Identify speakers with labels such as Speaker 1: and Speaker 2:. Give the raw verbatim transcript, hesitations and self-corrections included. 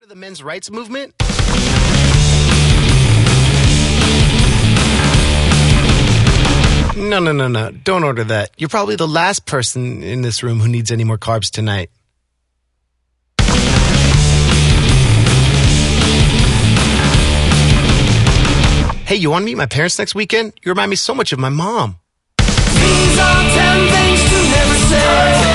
Speaker 1: The men's rights movement? No, no, no, no. Don't order that. You're probably the last person in this room who needs any more carbs tonight. Hey, you want to meet my parents next weekend? You remind me so much of my mom.
Speaker 2: These are ten things to never say.